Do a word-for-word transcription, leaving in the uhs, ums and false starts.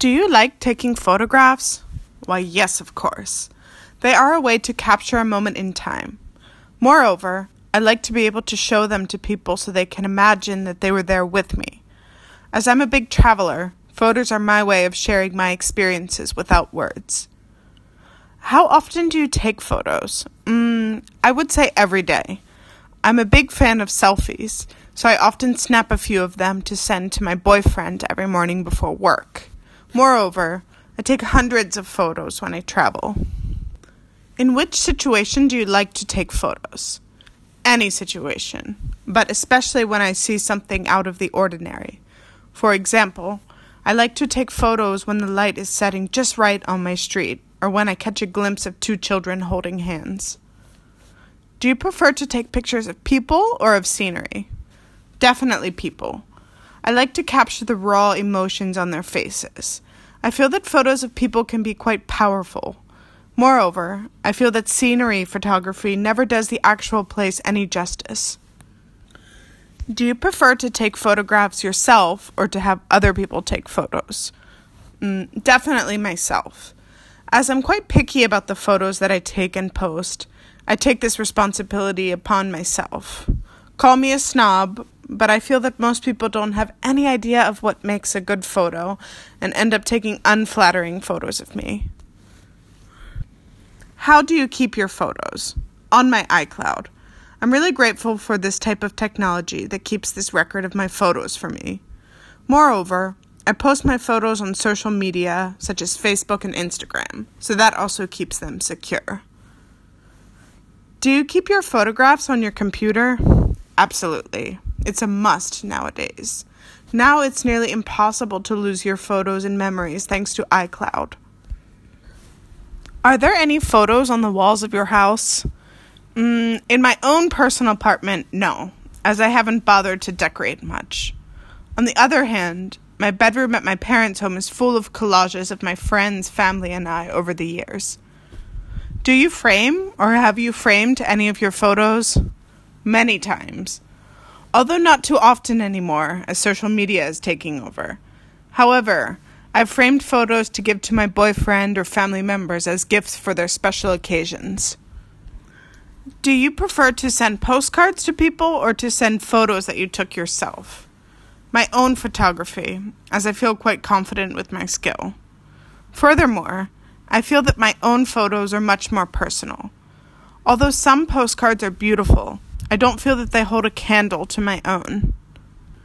Do you like taking photographs? Why, yes, of course. They are a way to capture a moment in time. Moreover, I like to be able to show them to people so they can imagine that they were there with me. As I'm a big traveler, photos are my way of sharing my experiences without words. How often do you take photos? Mm, I would say every day. I'm a big fan of selfies, so I often snap a few of them to send to my boyfriend every morning before work. Moreover, I take hundreds of photos when I travel. In which situation do you like to take photos? Any situation, but especially when I see something out of the ordinary. For example, I like to take photos when the light is setting just right on my street, or when I catch a glimpse of two children holding hands. Do you prefer to take pictures of people or of scenery? Definitely people. I like to capture the raw emotions on their faces. I feel that photos of people can be quite powerful. Moreover, I feel that scenery photography never does the actual place any justice. Do you prefer to take photographs yourself or to have other people take photos? Mm, definitely myself. As I'm quite picky about the photos that I take and post, I take this responsibility upon myself. Call me a snob, but I feel that most people don't have any idea of what makes a good photo and end up taking unflattering photos of me. How do you keep your photos? On my iCloud. I'm really grateful for this type of technology that keeps this record of my photos for me. Moreover, I post my photos on social media, such as Facebook and Instagram, so that also keeps them secure. Do you keep your photographs on your computer? Absolutely. It's a must nowadays. Now it's nearly impossible to lose your photos and memories thanks to iCloud. Are there any photos on the walls of your house? Mm, in my own personal apartment, no, as I haven't bothered to decorate much. On the other hand, my bedroom at my parents' home is full of collages of my friends, family, and I over the years. Do you frame or have you framed any of your photos? Many times. Although not too often anymore, as social media is taking over. However, I've framed photos to give to my boyfriend or family members as gifts for their special occasions. Do you prefer to send postcards to people or to send photos that you took yourself? My own photography, as I feel quite confident with my skill. Furthermore, I feel that my own photos are much more personal. Although some postcards are beautiful, I don't feel that they hold a candle to my own.